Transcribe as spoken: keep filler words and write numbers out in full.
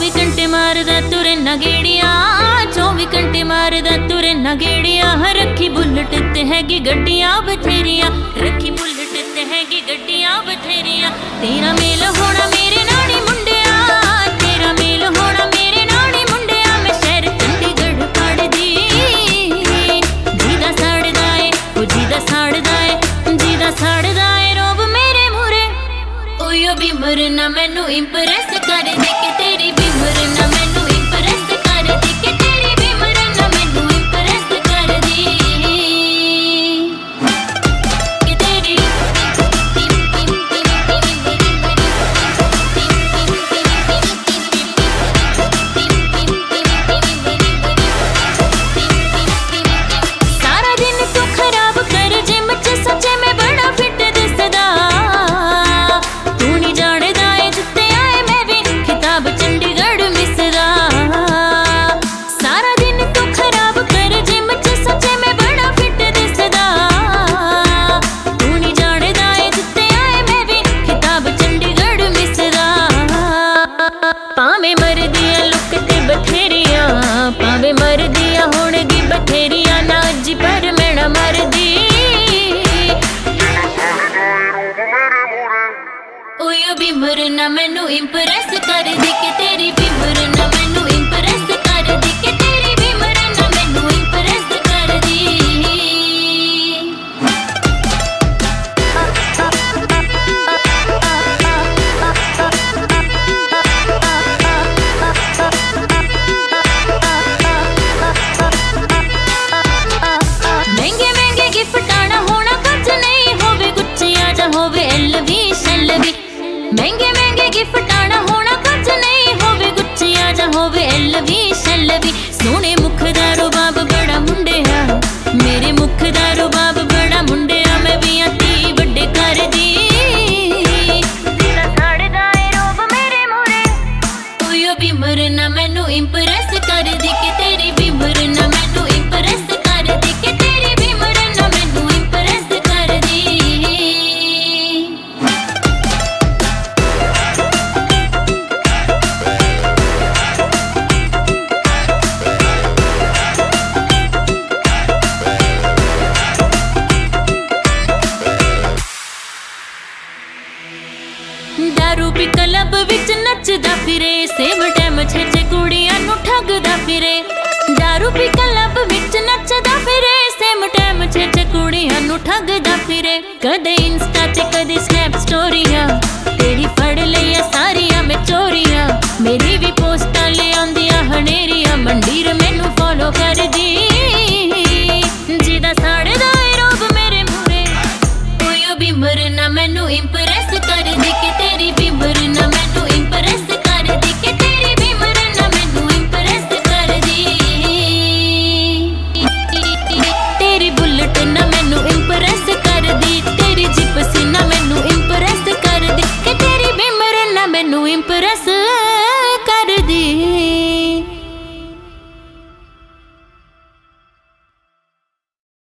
चौबी घंटे मारदा तुरे ना गेड़िया, चौबी घंटे मारदा तुरे ना गेड़िया। रखी बुलेट ते हैगी गड्डियां बथेरिया, रखी बुलेट ते हैगी गड्डियां बथेरिया। तेरा मेल होना मेरे नानी मुंडिया, तेरा मेल होना मेरे नानी मुंडिया। मैं शहर चंडीगढ़ पढ़दी, जीदा साड़दा ए ओ जीदा साड़दा ए, जीदा साड़दा ए रोब मेरे मूरे। ओयो बिमर ना मैनू इंप्रेस कर दे के तेरी बिमर ना मैनू इंप्रेस कर दे के तेरी बिमर ना मैनू इंप्रेस कर दी के तेरी। सारा दिन तू खराब कर जिम च सच्चे में बड़ा फिट दिसदा, तू नहीं जानदा ए जित्ते आए मैं भी खिताब चंडीगढ़ मिसदा। सारा दिन तू खराब कर जिम च सच्चे में बड़ा फिट दिसदा, तू नहीं जानदा ए जित्ते आए मैं भी खिताब चंडीगढ़ मिसदा। भावें मरदियां लुक ते बथेरियां, भावें मरदियां होणगी बथेरियां, ना अज्जी पर मैं ना मरदी। ओयो बिमर ना मैनू इंप्रेस कर दे के तेरी बिमर ना मैनू इंप्रेस कर दे के तेरी बिमर ना मैनू इंप्रेस कर दी। महंगे महंगे गिफ्ट आना होना कुछ नहीं, होवे गुच्चियां जा होवे एलवी शैलवी। महंगे महंगे गिफ्ट आना होना कुछ नहीं, होवे गुच्चियां जा होवे एलवी शैलवी। सोने मुख दा रुबाब बड़ा मुंडिया, मेरे मुख दा रुबाब बड़ा मुंडिया। मैं भी अति बड़े घर दी, दिला साड़दा ए रोब मेरे मूरे। ओयो बिमर ना मैनू इंप्रेस कर दे के तेरी बिमर ना मैनू इंप्रेस कर दे के तेरी बिमर ना मैनू इंप्रेस कर दी। दारू पी क्लब विच नचदा फिरे, सेम टाइम छे छे कुड़ियां नू ठगदा फिरे। दारू पी क्लब विच नचदा फिरे, सेम टाइम छे छे कुड़ियां नू ठगदा फिरे। कदे इंस्टा ते कदे स्नैप स्टोरियां, तेरी फड़ लिया सारियां मैं चोरियां। मेरी भी पोस्टां ले आंदियां हनेरियां, मंडीर मैनू फॉलो कर दी। जीदा साड़दा ए रोब मेरे मूरे। ओयो बिमर ना मैनू इंप्रेस कर दे के तेरी बिमर ना